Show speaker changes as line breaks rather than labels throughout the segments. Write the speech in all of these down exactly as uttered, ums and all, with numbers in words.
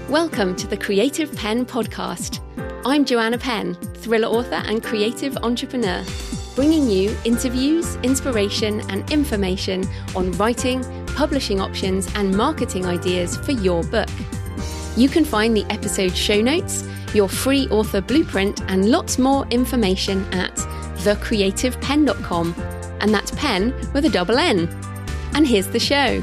Welcome to the Creative Penn podcast. I'm Joanna Penn, thriller author and creative entrepreneur, bringing you interviews, inspiration, and information on writing, publishing options, and marketing ideas for your book. You can find the episode show notes, your free author blueprint, and lots more information at the creative penn dot com. And that's pen with a double N. And here's the show.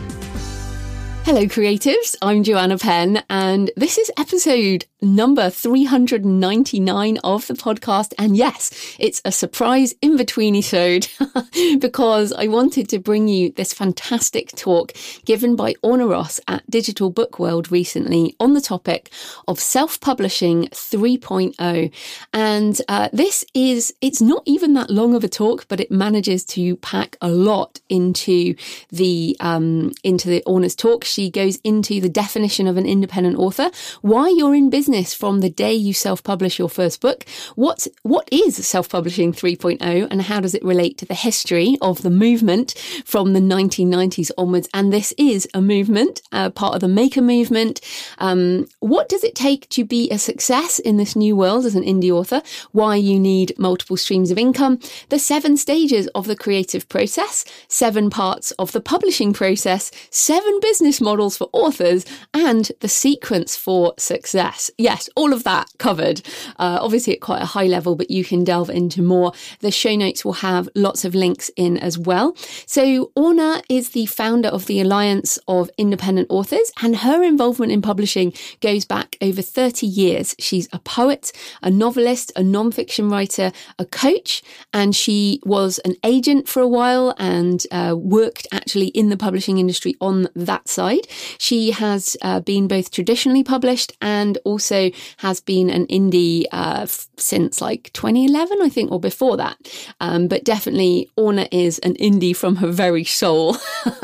Hello, creatives. I'm Joanna Penn, and this is episode number three hundred ninety-nine of the podcast. And yes, it's a surprise in-between-isode because I wanted to bring you this fantastic talk given by Orna Ross at Digital Book World recently on the topic of self-publishing three point oh. And uh, this is, it's not even that long of a talk, but it manages to pack a lot into the, um, into the Orna's talk. She goes into the definition of an independent author, why you're in business from the day you self-publish your first book, what, what is self-publishing three point oh, and how does it relate to the history of the movement from the nineteen nineties onwards. And this is a movement, uh, part of the maker movement. Um, what does it take to be a success in this new world as an indie author? Why you need multiple streams of income, the seven stages of the creative process, seven parts of the publishing process, seven business models for authors, and the sequence for success. Yes, all of that covered, uh, obviously at quite a high level, but you can delve into more. The show notes will have lots of links in as well. So Orna is the founder of the Alliance of Independent Authors, and her involvement in publishing goes back over thirty years. She's a poet, a novelist, a non-fiction writer, a coach, and she was an agent for a while and uh, worked actually in the publishing industry on that side. She has uh, been both traditionally published and also has been an indie uh, f- since like twenty eleven, I think, or before that. Um, but definitely Orna is an indie from her very soul.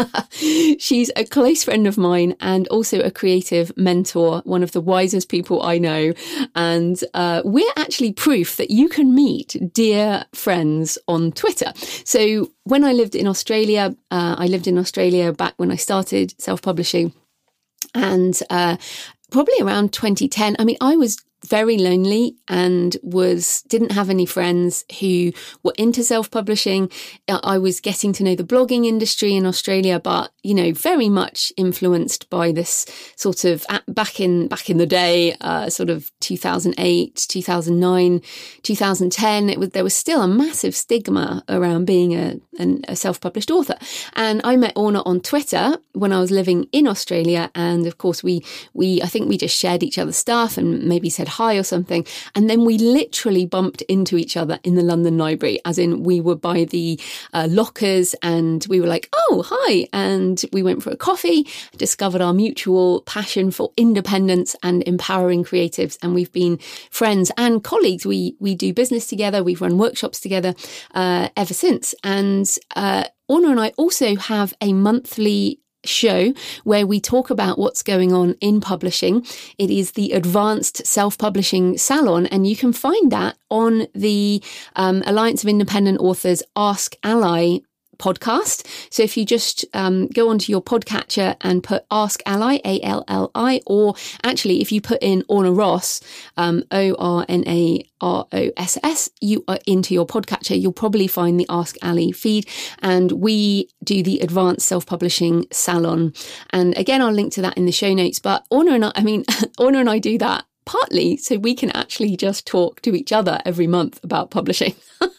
She's a close friend of mine and also a creative mentor, one of the wisest people I know. And uh, we're actually proof that you can meet dear friends on Twitter. So when I lived in Australia, uh, I lived in Australia back when I started self-publishing. And uh, probably around twenty ten, I mean, I was very lonely and was didn't have any friends who were into self-publishing. I was getting to know the blogging industry in Australia, but, you know, very much influenced by this sort of back in back in the day, uh, sort of two thousand eight, two thousand nine, two thousand ten. It was there was still a massive stigma around being a, an, a self-published author. And I met Orna on Twitter when I was living in Australia, and of course we we I think we just shared each other's stuff and maybe said hi or something, and then we literally bumped into each other in the London Library, as in we were by the uh, lockers and we were like, oh, hi, and we went for a coffee, discovered our mutual passion for independence and empowering creatives, and we've been friends and colleagues. We we do business together, we've run workshops together uh, ever since. And uh, Orna and I also have a monthly show where we talk about what's going on in publishing. It is the Advanced Self-Publishing Salon, and you can find that on the um, Alliance of Independent Authors Ask Ally podcast. So if you just um, go onto your podcatcher and put Ask Ally, A L L I, or actually if you put in Orna Ross, um, O R N A R O S S, you are into your podcatcher, you'll probably find the Ask Ally feed. And we do the Advanced Self-Publishing Salon. And again, I'll link to that in the show notes. But Orna and I, I mean, Orna and I do that partly so we can actually just talk to each other every month about publishing.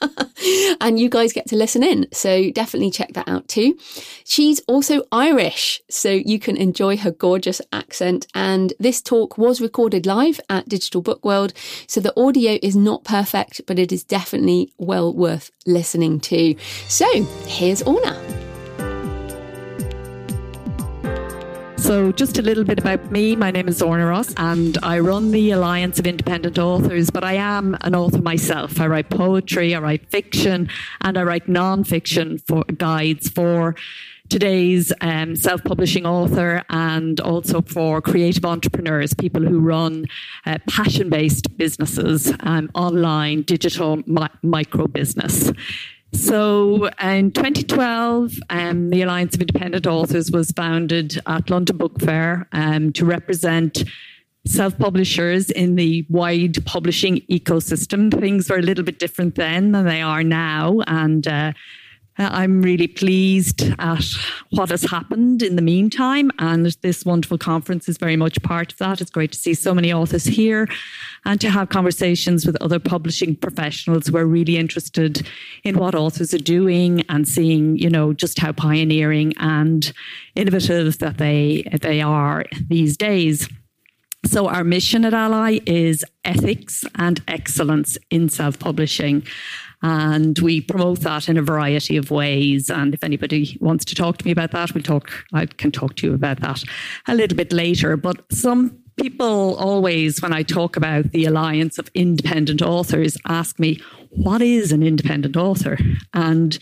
And you guys get to listen in. So definitely check that out too. She's also Irish, so you can enjoy her gorgeous accent. And this talk was recorded live at Digital Book World. So the audio is not perfect, but it is definitely well worth listening to. So here's Orna.
So just a little bit about me. My name is Orna Ross and I run the Alliance of Independent Authors, but I am an author myself. I write poetry, I write fiction, and I write non-fiction for guides for today's um, self-publishing author and also for creative entrepreneurs, people who run uh, passion-based businesses, um, online, digital mi- micro business. So in twenty twelve, um, the Alliance of Independent Authors was founded at London Book Fair um, to represent self-publishers in the wide publishing ecosystem. Things were a little bit different then than they are now. And uh, I'm really pleased at what has happened in the meantime. And this wonderful conference is very much part of that. It's great to see so many authors here and to have conversations with other publishing professionals who are really interested in what authors are doing and seeing, you know, just how pioneering and innovative that they, they are these days. So our mission at Ally is ethics and excellence in self-publishing. And we promote that in a variety of ways. And if anybody wants to talk to me about that, we'll talk, I can talk to you about that a little bit later. But some people always, when I talk about the Alliance of Independent Authors, ask me, what is an independent author? And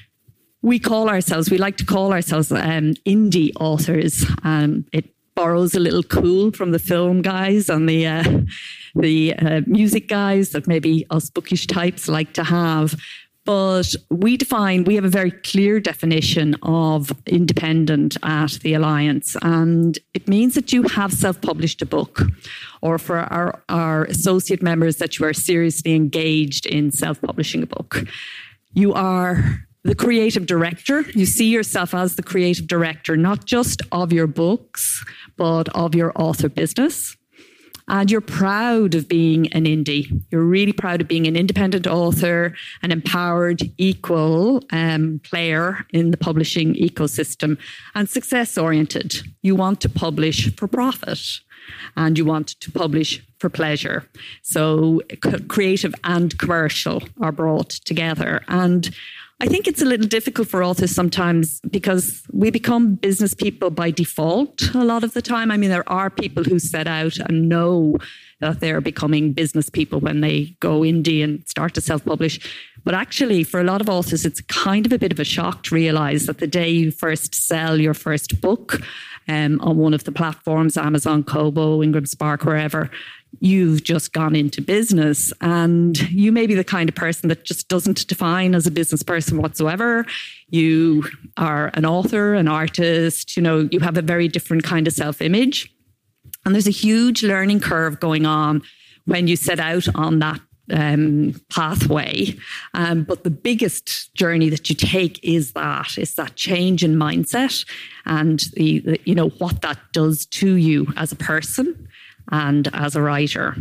we call ourselves, we like to call ourselves um, indie authors. Um, it borrows a little cool from the film guys and the uh, the uh, music guys that maybe us bookish types like to have. But we define, we have a very clear definition of independent at the Alliance. And it means that you have self-published a book, or for our, our associate members, that you are seriously engaged in self-publishing a book. You are the creative director. You see yourself as the creative director, not just of your books, but of your author business. And you're proud of being an indie. You're really proud of being an independent author, an empowered, equal um, player in the publishing ecosystem, and success-oriented. You want to publish for profit, and you want to publish for pleasure. So creative and commercial are brought together. And I think it's a little difficult for authors sometimes because we become business people by default a lot of the time. I mean, there are people who set out and know that they're becoming business people when they go indie and start to self-publish. But actually, for a lot of authors, it's kind of a bit of a shock to realise that the day you first sell your first book um, on one of the platforms, Amazon, Kobo, Ingram Spark, wherever, you've just gone into business, and you may be the kind of person that just doesn't define as a business person whatsoever. You are an author, an artist, you know, you have a very different kind of self-image. And there's a huge learning curve going on when you set out on that um, pathway. Um, but the biggest journey that you take is that, is that change in mindset and the, the, you know, what that does to you as a person and as a writer.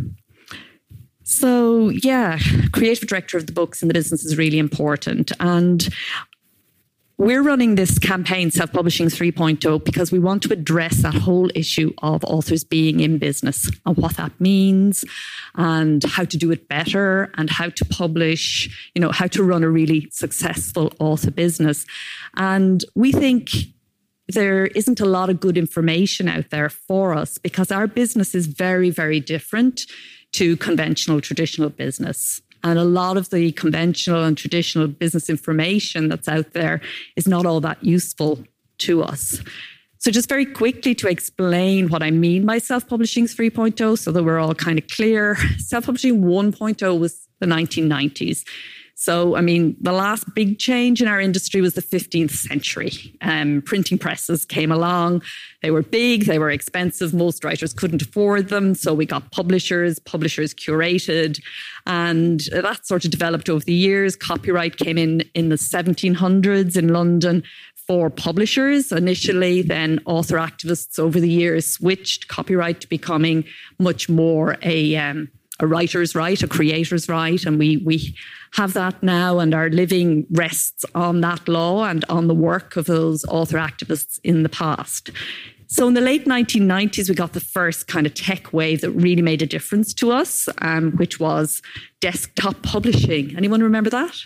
So yeah, creative director of the books in the business is really important. And we're running this campaign, Self-Publishing three point oh, because we want to address that whole issue of authors being in business and what that means and how to do it better and how to publish, you know, how to run a really successful author business. And we think there isn't a lot of good information out there for us because our business is very, very different to conventional, traditional business. And a lot of the conventional and traditional business information that's out there is not all that useful to us. So just very quickly to explain what I mean by Self-Publishing three point oh so that we're all kind of clear. Self-Publishing one point oh was the nineteen nineties. So, I mean, the last big change in our industry was the fifteenth century. Um, printing presses came along. They were big, they were expensive. Most writers couldn't afford them. So we got publishers, publishers curated. And that sort of developed over the years. Copyright came in in the seventeen hundreds in London for publishers initially. Then author activists over the years switched copyright to becoming much more a... Um, a writer's right, a creator's right, and we we have that now, and our living rests on that law and on the work of those author activists in the past. So in the late nineteen nineties, we got the first kind of tech wave that really made a difference to us, um, which was desktop publishing. Anyone remember that?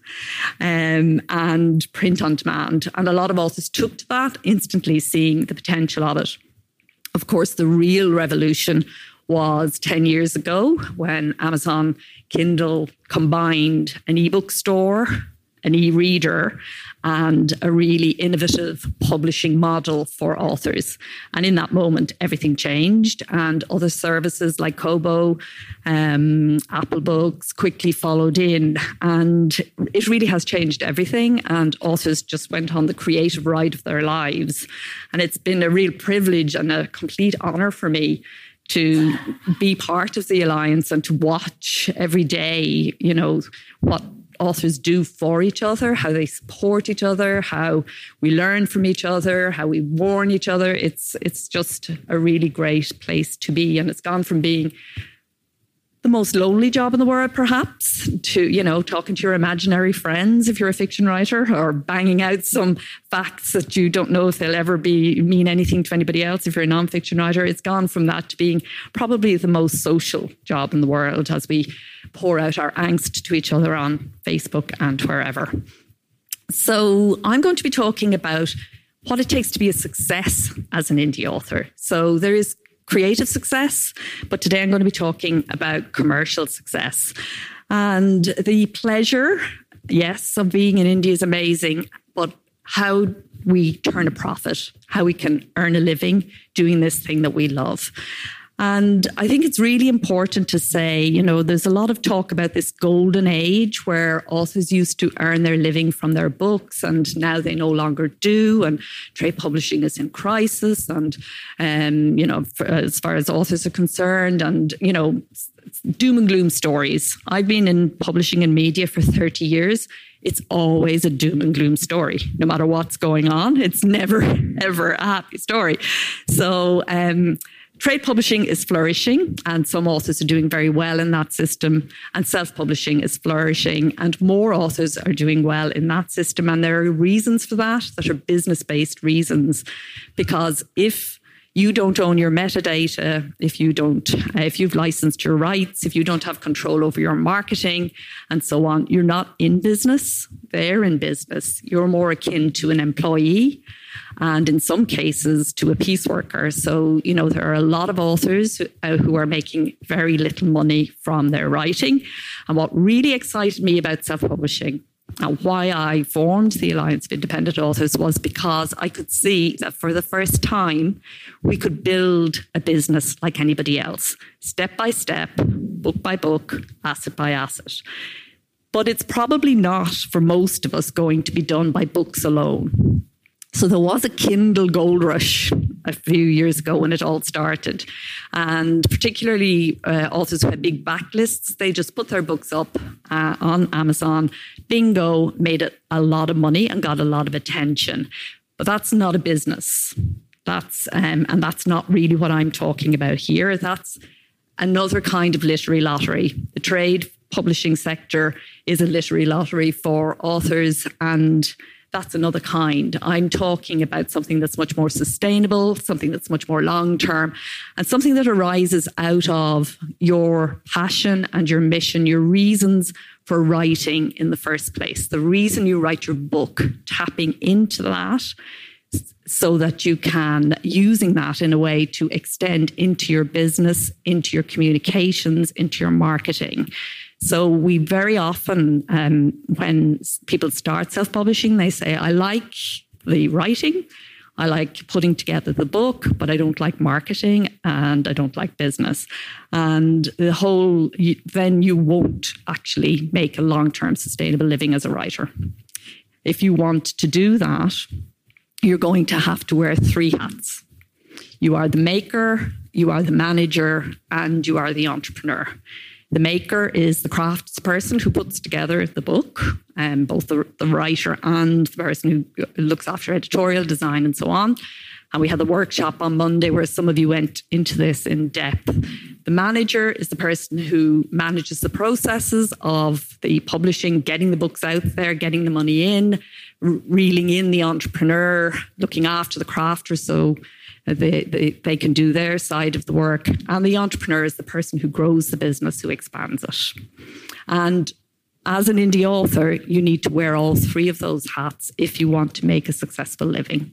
Um, and print on demand. And a lot of authors took to that, instantly seeing the potential of it. Of course, the real revolution was ten years ago when Amazon Kindle combined an ebook store, an e-reader, and a really innovative publishing model for authors. And in that moment, everything changed, and other services like Kobo, um, Apple Books quickly followed in. And it really has changed everything, and authors just went on the creative ride of their lives. And it's been a real privilege and a complete honour for me to be part of the Alliance and to watch every day, you know, what authors do for each other, how they support each other, how we learn from each other, how we warn each other. It's it's just a really great place to be. And it's gone from being the most lonely job in the world, perhaps, to, you know, talking to your imaginary friends if you're a fiction writer, or banging out some facts that you don't know if they'll ever be mean anything to anybody else if you're a non-fiction writer. It's gone from that to being probably the most social job in the world as we pour out our angst to each other on Facebook and wherever. So I'm going to be talking about what it takes to be a success as an indie author. So there is creative success, but today I'm going to be talking about commercial success. And the pleasure, yes, of being an indie is amazing, but how we turn a profit, how we can earn a living doing this thing that we love. And I think it's really important to say, you know, there's a lot of talk about this golden age where authors used to earn their living from their books and now they no longer do. And trade publishing is in crisis. And, um, you know, for, as far as authors are concerned, and, you know, doom and gloom stories. I've been in publishing and media for thirty years. It's always a doom and gloom story, no matter what's going on. It's never, ever a happy story. So, um, trade publishing is flourishing, and some authors are doing very well in that system, and self-publishing is flourishing, and more authors are doing well in that system. And there are reasons for that, that are business-based reasons, because if you don't own your metadata, if you don't, if you've licensed your rights, if you don't have control over your marketing and so on, you're not in business. They're in business. You're more akin to an employee, and in some cases to a piece worker. So, you know, there are a lot of authors who, uh, who are making very little money from their writing. And what really excited me about self-publishing and why I formed the Alliance of Independent Authors was because I could see that for the first time, we could build a business like anybody else, step by step, book by book, asset by asset. But it's probably not, for most of us, going to be done by books alone. So there was a Kindle gold rush a few years ago when it all started. And particularly uh, authors who had big backlists, they just put their books up uh, on Amazon. Bingo, made it a lot of money and got a lot of attention. But that's not a business. That's um, and that's not really what I'm talking about here. That's another kind of literary lottery. The trade publishing sector is a literary lottery for authors, and that's another kind. I'm talking about something that's much more sustainable, something that's much more long-term, and something that arises out of your passion and your mission, your reasons for writing in the first place. The reason you write your book, tapping into that so that you can, using that in a way to extend into your business, into your communications, into your marketing. So we very often, um, when people start self-publishing, they say, I like the writing, I like putting together the book, but I don't like marketing and I don't like business. And the whole, then you won't actually make a long-term sustainable living as a writer. If you want to do that, you're going to have to wear three hats. You are the maker, you are the manager, and you are the entrepreneur. The maker is the craftsperson who puts together the book, um, both the, the writer and the person who looks after editorial design and so on. And we had the workshop on Monday where some of you went into this in depth. The manager is the person who manages the processes of the publishing, getting the books out there, getting the money in, reeling in the entrepreneur, looking after the crafter so They, they, they can do their side of the work. And the entrepreneur is the person who grows the business, who expands it. And as an indie author, you need to wear all three of those hats if you want to make a successful living.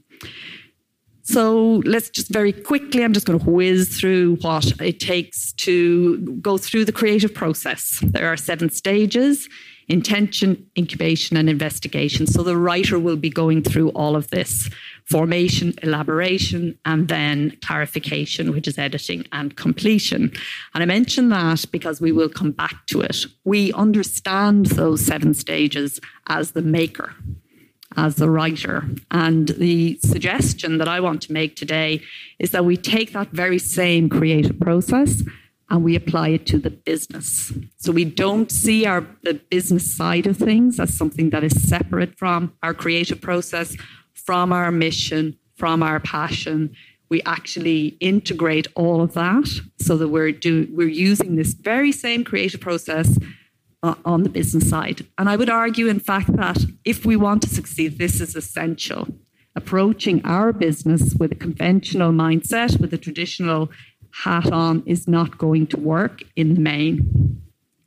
So let's just very quickly, I'm just going to whiz through what it takes to go through the creative process. There are seven stages: intention, incubation, and investigation. So the writer will be going through all of this: formation, elaboration, and then clarification, which is editing, and completion. And I mention that because we will come back to it. We understand those seven stages as the maker. as a writer. And the suggestion that I want to make today is that we take that very same creative process and we apply it to the business. So we don't see our the business side of things as something that is separate from our creative process, from our mission, from our passion. We actually integrate all of that so that we're do, we're using this very same creative process uh, on the business side. And I would argue, in fact, that if we want to succeed, this is essential. Approaching our business with a conventional mindset, with a traditional hat on, is not going to work in the main.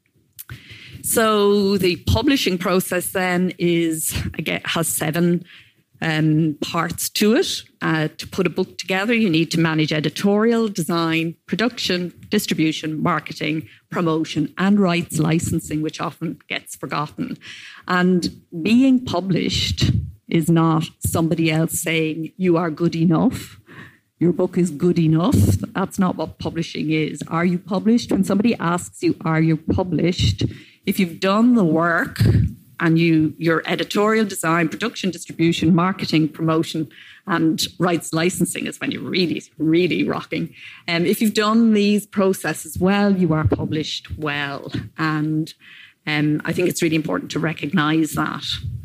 So the publishing process then is, again, has seven um, parts to it. Uh, to put a book together, you need to manage editorial, design, production, distribution, marketing, promotion, and rights licensing, which often gets forgotten. And being published is not somebody else saying you are good enough. Your book is good enough. That's not what publishing is. Are you published? When somebody asks you, are you published? If you've done the work and you, your editorial, design, production, distribution, marketing, promotion, and rights licensing is when you're really, really rocking. And um, if you've done these processes well, you are published well. And um, I think it's really important to recognise that.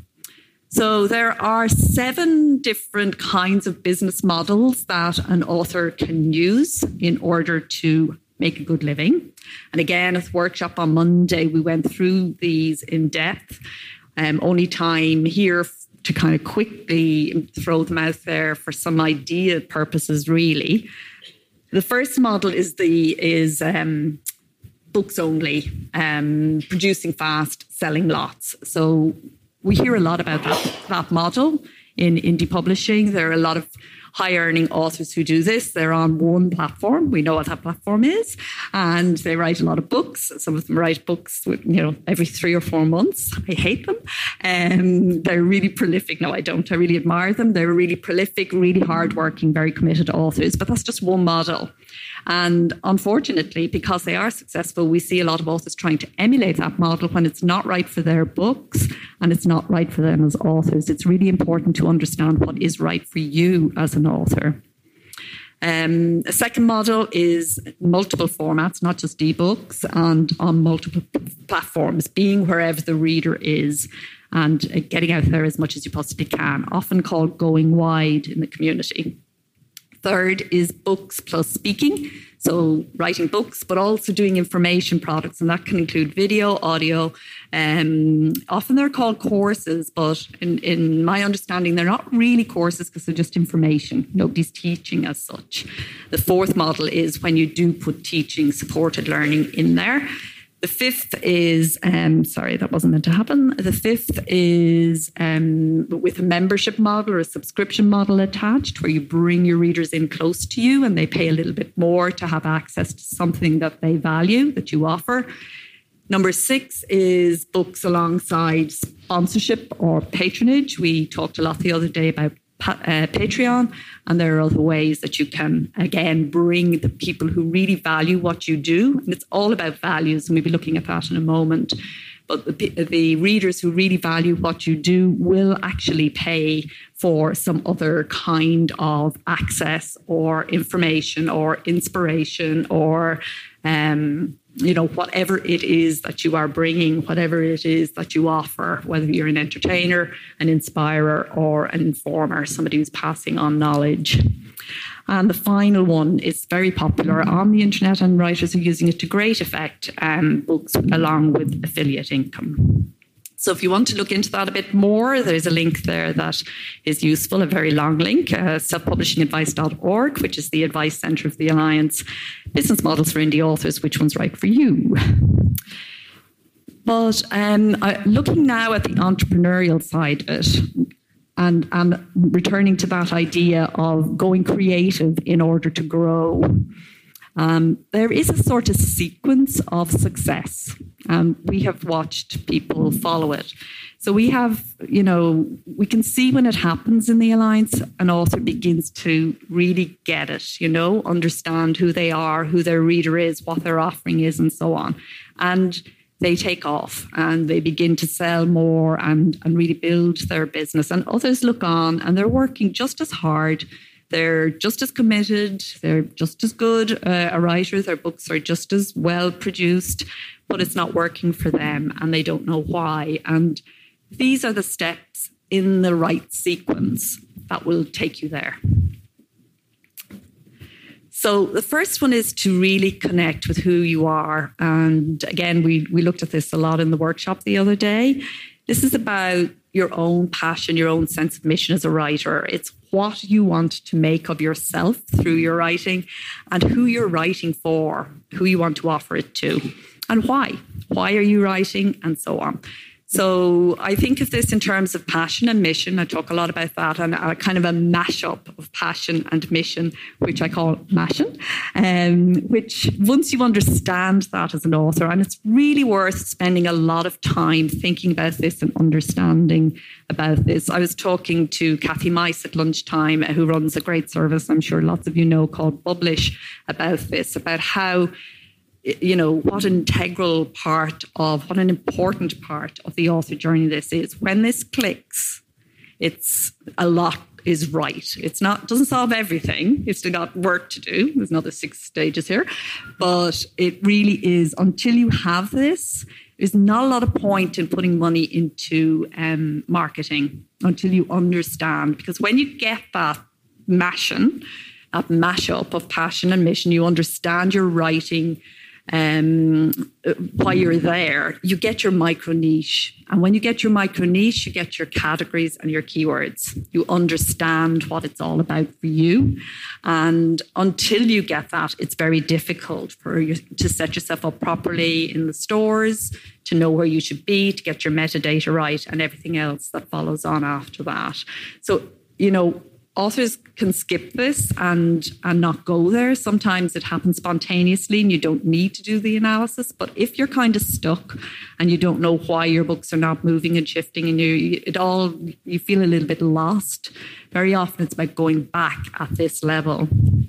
So there are seven different kinds of business models that an author can use in order to make a good living. And again, at the workshop on Monday, we went through these in depth. Um, only time here to kind of quickly throw them out there for some idea purposes, really. The first model is the is um, books only, um, producing fast, selling lots. So we hear a lot about that, that model in indie publishing. There are a lot of high-earning authors who do this. They're on one platform. We know what that platform is. And they write a lot of books. Some of them write books, with, you know, every three or four months. I hate them. Um, they're really prolific. No, I don't. I really admire them. They're really prolific, really hard-working, very committed authors. But that's just one model. And unfortunately, because they are successful, we see a lot of authors trying to emulate that model when it's not right for their books and it's not right for them as authors. It's really important to understand what is right for you as an author. Um, a second model is multiple formats, not just ebooks, and on multiple platforms, being wherever the reader is and getting out there as much as you possibly can, often called going wide in the community. Third is books plus speaking. So writing books, but also doing information products. And that can include video, audio. Um, often they're called courses, but in, in my understanding, they're not really courses because they're just information. Nobody's teaching as such. The fourth model is when you do put teaching, supported learning in there. The fifth is, um, sorry, that wasn't meant to happen. The fifth is um, with a membership model or a subscription model attached, where you bring your readers in close to you and they pay a little bit more to have access to something that they value, that you offer. Number six is books alongside sponsorship or patronage. We talked a lot the other day about Uh, Patreon, and there are other ways that you can, again, bring the people who really value what you do. And it's all about values, and we'll be looking at that in a moment. But the, the readers who really value what you do will actually pay for some other kind of access or information or inspiration or um, you know, whatever it is that you are bringing, whatever it is that you offer, whether you're an entertainer, an inspirer, or an informer, somebody who's passing on knowledge. And the final one is very popular on the internet, and writers are using it to great effect, um, books along with affiliate income. So if you want to look into that a bit more, there's a link there that is useful, a very long link, uh, self publishing advice dot org, which is the advice centre of the Alliance. Business Models for Indie Authors, which one's right for you? But um, I, looking now at the entrepreneurial side of it, and, and returning to that idea of going creative in order to grow, Um, there is a sort of sequence of success, and we have watched people follow it. So we have, you know, we can see when it happens in the Alliance, an author begins to really get it, you know, understand who they are, who their reader is, what their offering is, and so on. And they take off and they begin to sell more and, and really build their business. And others look on and they're working just as hard. They're just as committed. They're just as good uh, a writer. Their books are just as well produced, but it's not working for them and they don't know why. And these are the steps in the right sequence that will take you there. So the first one is to really connect with who you are. And again, we, we looked at this a lot in the workshop the other day. This is about your own passion, your own sense of mission as a writer. It's what you want to make of yourself through your writing and who you're writing for, who you want to offer it to, and why. Why are you writing, and so on. So I think of this in terms of passion and mission. I talk a lot about that, and a kind of a mashup of passion and mission, which I call mashin, um, which once you understand that as an author, and it's really worth spending a lot of time thinking about this and understanding about this. I was talking to Kathy Mice at lunchtime, who runs a great service, I'm sure lots of you know, called Publish, about this, about how, you know, what an integral part of, what an important part of the author journey this is. When this clicks, it's a lot is right. It's not, doesn't solve everything. You've still got work to do. There's another six stages here. But it really is, until you have this, there's not a lot of point in putting money into um, marketing until you understand. Because when you get that mashing, that mashup of passion and mission, you understand your writing, Um, while you're there, you get your micro niche. And when you get your micro niche, you get your categories and your keywords. You understand what it's all about for you. And until you get that, it's very difficult for you to set yourself up properly in the stores, to know where you should be, to get your metadata right, and everything else that follows on after that. So, you know, authors can skip this and, and not go there. Sometimes it happens spontaneously and you don't need to do the analysis. But if you're kind of stuck and you don't know why your books are not moving and shifting and you it all you feel a little bit lost, very often it's about going back at this level.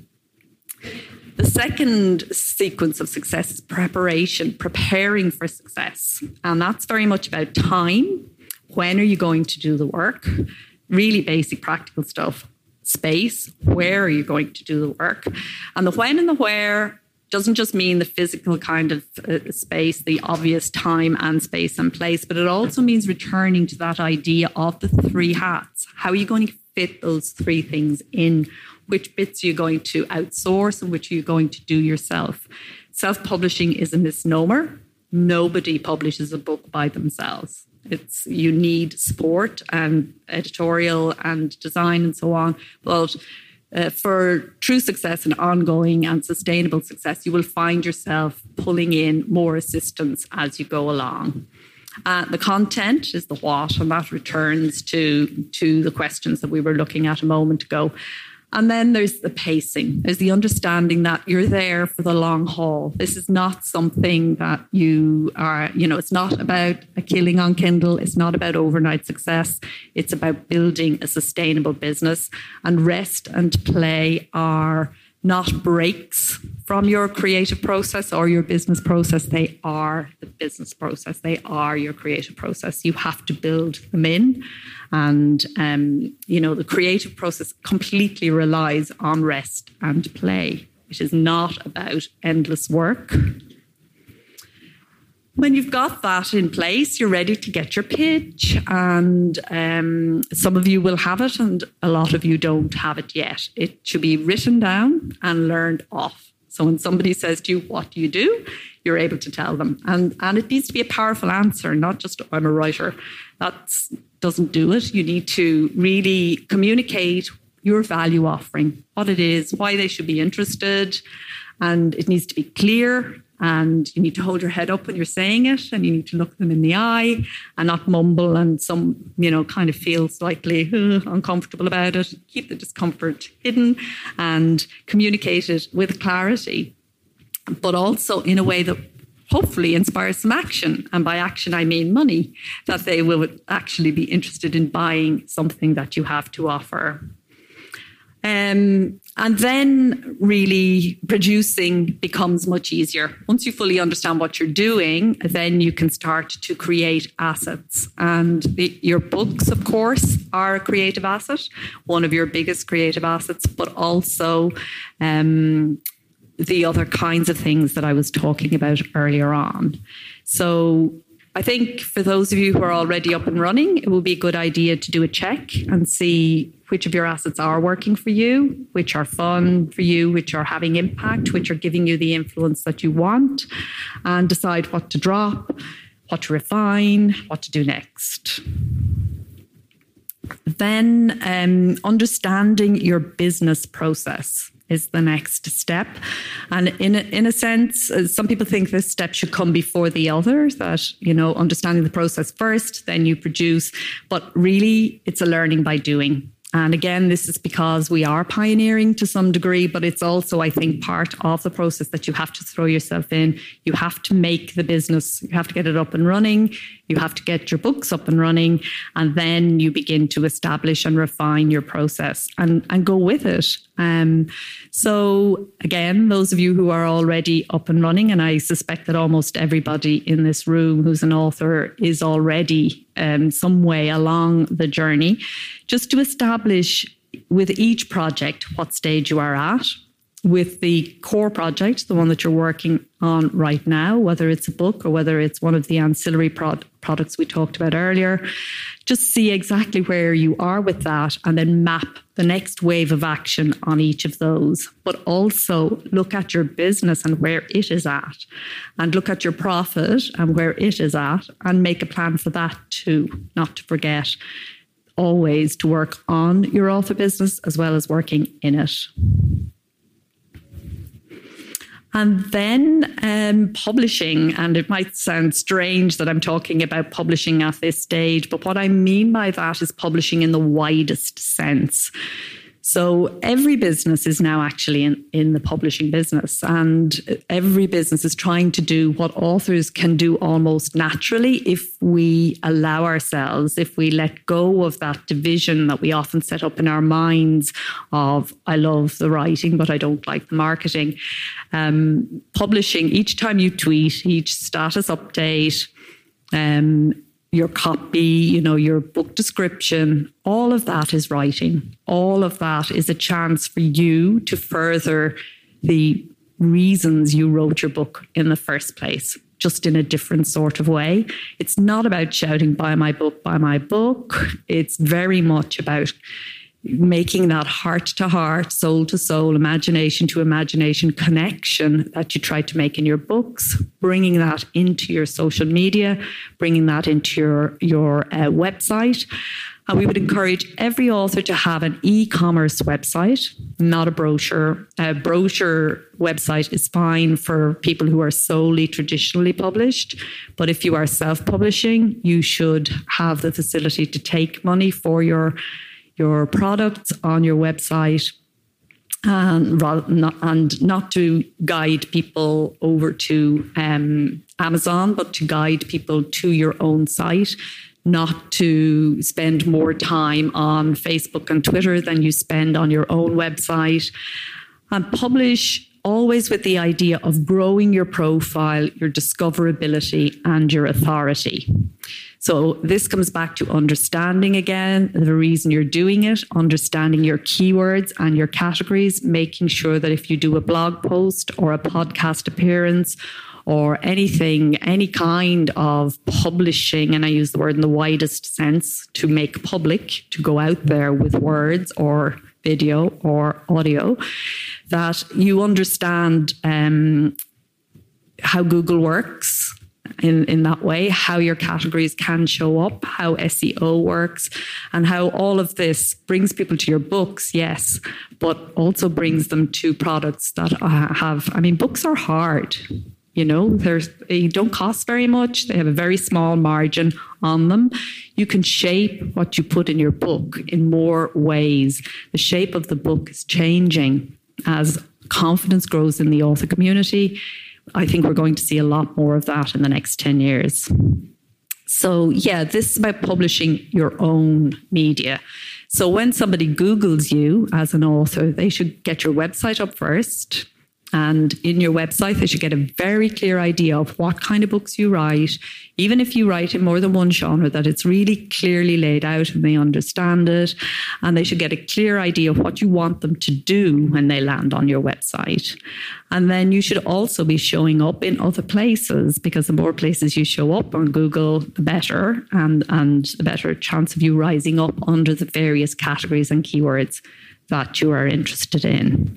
The second sequence of success is preparation, preparing for success. And that's very much about time. When are you going to do the work? Really basic practical stuff. Space, where are you going to do the work? And the when and the where doesn't just mean the physical kind of uh, space, the obvious time and space and place, but it also means returning to that idea of the three hats. How are you going to fit those three things in? Which bits are you going to outsource and which are you going to do yourself? Self-publishing is a misnomer. Nobody publishes a book by themselves. It's you need support and editorial and design and so on. But uh, for true success and ongoing and sustainable success, you will find yourself pulling in more assistance as you go along. Uh, the content is the what, and that returns to, to the questions that we were looking at a moment ago. And then there's the pacing. There's the understanding that you're there for the long haul. This is not something that you are, you know, it's not about a killing on Kindle. It's not about overnight success. It's about building a sustainable business. And rest and play are not breaks from your creative process or your business process. They are the business process. They are your creative process. You have to build them in. And, um, you know, the creative process completely relies on rest and play. It is not about endless work. When you've got that in place, you're ready to get your pitch. And um, some of you will have it and a lot of you don't have it yet. It should be written down and learned off. So when somebody says to you, what do you do? You're able to tell them. And, and it needs to be a powerful answer, not just, I'm a writer. That doesn't do it. You need to really communicate your value offering, what it is, why they should be interested. And it needs to be clear. And you need to hold your head up when you're saying it, and you need to look them in the eye and not mumble and some, you know, kind of feel slightly uh, uncomfortable about it. Keep the discomfort hidden and communicate it with clarity, but also in a way that hopefully inspires some action. And by action, I mean money, that they will actually be interested in buying something that you have to offer. Um, and then really producing becomes much easier. Once you fully understand what you're doing, then you can start to create assets. And the, your books, of course, are a creative asset, one of your biggest creative assets, but also um, the other kinds of things that I was talking about earlier on. So I think for those of you who are already up and running, it will be a good idea to do a check and see which of your assets are working for you, which are fun for you, which are having impact, which are giving you the influence that you want, and decide what to drop, what to refine, what to do next. Then um, understanding your business process is the next step. And in a, in a sense, some people think this step should come before the other, that, you know, understanding the process first, then you produce. But really, it's a learning by doing. And again, this is because we are pioneering to some degree, but it's also, I think, part of the process that you have to throw yourself in. You have to make the business, you have to get it up and running, you have to get your books up and running, and then you begin to establish and refine your process and, and go with it. Um, so again, those of you who are already up and running, and I suspect that almost everybody in this room who's an author is already um, some way along the journey, just to establish with each project what stage you are at. With the core project, the one that you're working on right now, whether it's a book or whether it's one of the ancillary prod- products we talked about earlier, just see exactly where you are with that and then map the next wave of action on each of those. But also look at your business and where it is at, and look at your profit and where it is at, and make a plan for that too, not to forget always to work on your author business as well as working in it. And then um, publishing, and it might sound strange that I'm talking about publishing at this stage, but what I mean by that is publishing in the widest sense. So every business is now actually in, in the publishing business, and every business is trying to do what authors can do almost naturally if we allow ourselves, if we let go of that division that we often set up in our minds of, I love the writing, but I don't like the marketing. Um, publishing, each time you tweet, each status update, um, your copy, you know, your book description, all of that is writing. All of that is a chance for you to further the reasons you wrote your book in the first place, just in a different sort of way. It's not about shouting, buy my book, buy my book. It's very much about making that heart to heart, soul to soul, imagination to imagination connection that you try to make in your books, bringing that into your social media, bringing that into your, your uh, website. And we would encourage every author to have an e-commerce website, not a brochure. A brochure website is fine for people who are solely traditionally published. But if you are self-publishing, you should have the facility to take money for your your products on your website, and, rather not, and not to guide people over to um, Amazon, but to guide people to your own site, not to spend more time on Facebook and Twitter than you spend on your own website, and publish always with the idea of growing your profile, your discoverability, and your authority. So this comes back to understanding again the reason you're doing it, understanding your keywords and your categories, making sure that if you do a blog post or a podcast appearance or anything, any kind of publishing, and I use the word in the widest sense, to make public, to go out there with words or video or audio, that you understand um, how Google works in, in that way, how your categories can show up, how S E O works, and how all of this brings people to your books, yes, but also brings them to products that have, I mean, books are hard. You know, there's, they don't cost very much. They have a very small margin on them. You can shape what you put in your book in more ways. The shape of the book is changing as confidence grows in the author community. I think we're going to see a lot more of that in the next ten years. So yeah, this is about publishing your own media. So when somebody Googles you as an author, they should get your website up first. And in your website, they should get a very clear idea of what kind of books you write. Even if you write in more than one genre, that it's really clearly laid out and they understand it. And they should get a clear idea of what you want them to do when they land on your website. And then you should also be showing up in other places, because the more places you show up on Google, the better, and, and the better chance of you rising up under the various categories and keywords that you are interested in.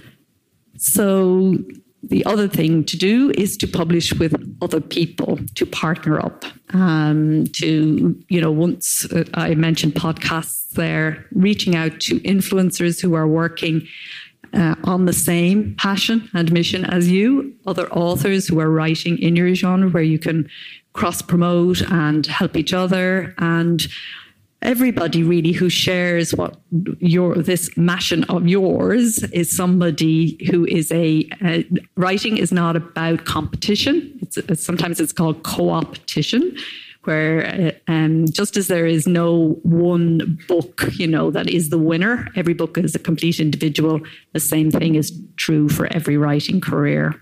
So the other thing to do is to publish with other people, to partner up, um, to, you know, once uh, I mentioned podcasts there, reaching out to influencers who are working uh, on the same passion and mission as you, other authors who are writing in your genre where you can cross-promote and help each other, and everybody really who shares what your this passion of yours is somebody who is a uh, writing is not about competition. It's, it's sometimes it's called co-opetition, where uh, um, just as there is no one book, you know, that is the winner. Every book is a complete individual. The same thing is true for every writing career.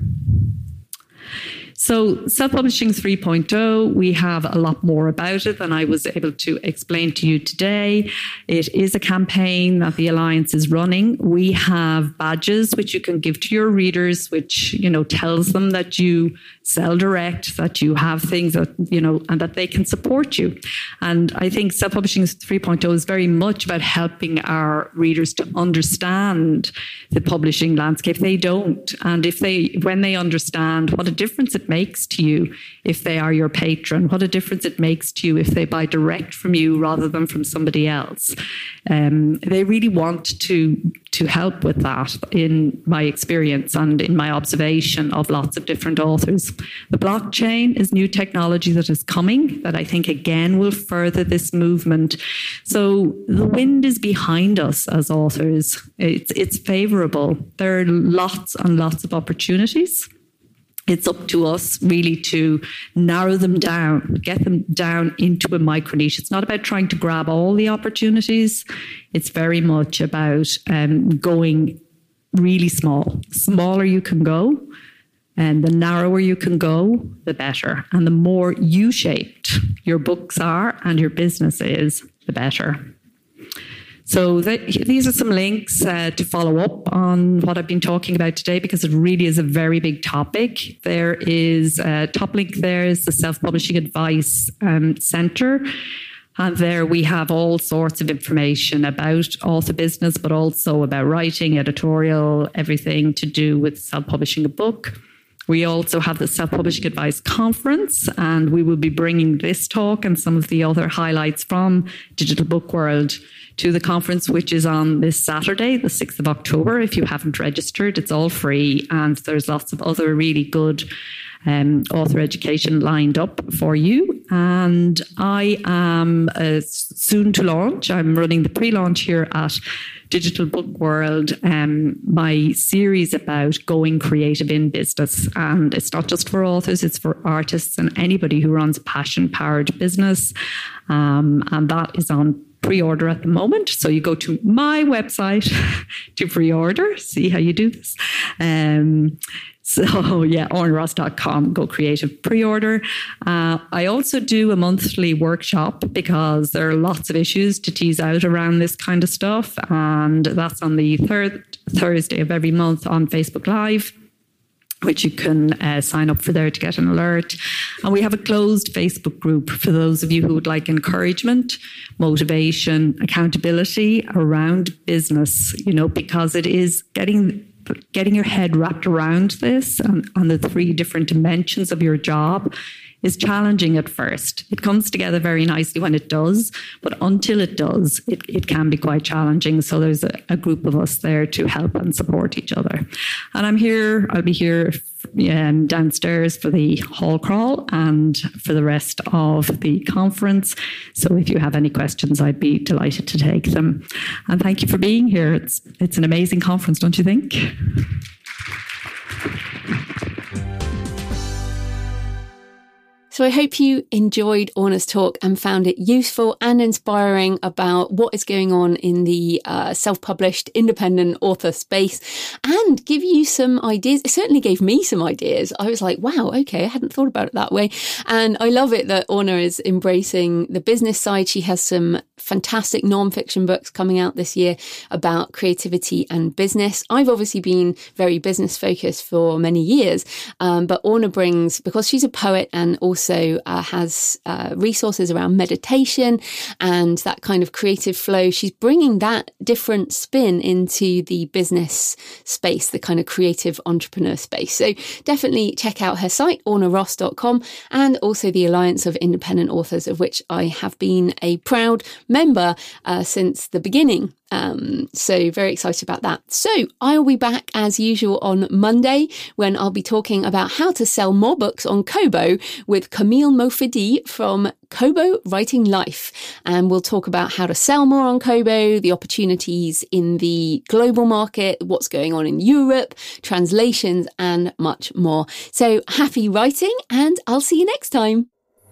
So Self-Publishing three point oh, we have a lot more about it than I was able to explain to you today. It is a campaign that the Alliance is running. We have badges which you can give to your readers, which, you know, tells them that you sell direct, that you have things that, you know, and that they can support you. And I think Self-Publishing three point oh is very much about helping our readers to understand the publishing landscape. They don't. And if they, when they understand what a difference it makes to you if they are your patron, what a difference it makes to you if they buy direct from you rather than from somebody else. Um, they really want to to help with that, in my experience and in my observation of lots of different authors. The blockchain is new technology that is coming that I think again will further this movement. So the wind is behind us as authors. It's, it's favourable. There are lots and lots of opportunities. It's up to us really to narrow them down, get them down into a micro niche. It's not about trying to grab all the opportunities. It's very much about um, going really small. Smaller you can go, and the narrower you can go, the better. And the more U-shaped your books are and your business is, the better. So that, these are some links uh, to follow up on what I've been talking about today, because it really is a very big topic. There is a top link there is the Self-Publishing Advice um, Centre. And there we have all sorts of information about author business, but also about writing, editorial, everything to do with self-publishing a book. We also have the Self-Publishing Advice Conference, and we will be bringing this talk and some of the other highlights from Digital Book World to the conference, which is on this Saturday, the sixth of October. If you haven't registered, it's all free, and there's lots of other really good um, author education lined up for you. And I am uh, soon to launch. I'm running the pre-launch here at Digital Book World, um, my series about going creative in business. And it's not just for authors, it's for artists and anybody who runs a passion-powered business. Um, and that is on pre-order at the moment. So you go to my website to pre-order, see how you do this. Um, So yeah, orna ross dot com, go creative pre-order. Uh, I also do a monthly workshop because there are lots of issues to tease out around this kind of stuff. And that's on the third Thursday of every month on Facebook Live, which you can uh, sign up for there to get an alert. And we have a closed Facebook group for those of you who would like encouragement, motivation, accountability around business, you know, because it is getting getting your head wrapped around this and on the three different dimensions of your job is challenging at first. It comes together very nicely when it does, but until it does, it, it can be quite challenging. So there's a, a group of us there to help and support each other. And I'm here, I'll be here um, downstairs for the hall crawl and for the rest of the conference. So if you have any questions, I'd be delighted to take them. And thank you for being here. It's, it's an amazing conference, don't you think?
So I hope you enjoyed Orna's talk and found it useful and inspiring about what is going on in the uh, self-published independent author space, and give you some ideas. It certainly gave me some ideas. I was like, wow, okay, I hadn't thought about it that way. And I love it that Orna is embracing the business side. She has some fantastic non-fiction books coming out this year about creativity and business. I've obviously been very business focused for many years, um, but Orna brings, because she's a poet and also uh, has uh, resources around meditation and that kind of creative flow, she's bringing that different spin into the business space, the kind of creative entrepreneur space. So definitely check out her site, orna ross dot com, and also the Alliance of Independent Authors, of which I have been a proud member uh, since the beginning. Um, so very excited about that. So I'll be back as usual on Monday, when I'll be talking about how to sell more books on Kobo with Camille Mofidi from Kobo Writing Life. And we'll talk about how to sell more on Kobo, the opportunities in the global market, what's going on in Europe, translations, and much more. So happy writing, and I'll see you next time.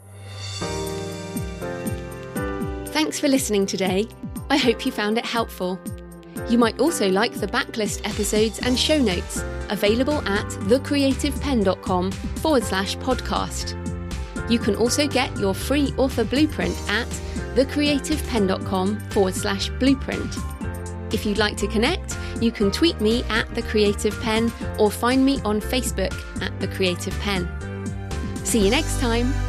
Thanks for listening today. I hope you found it helpful. You might also like the backlist episodes and show notes, available at thecreativepenn.com forward slash podcast. You can also get your free author blueprint at thecreativepenn.com forward slash blueprint. If you'd like to connect, you can tweet me at The Creative Penn or find me on Facebook at The Creative Penn. See you next time.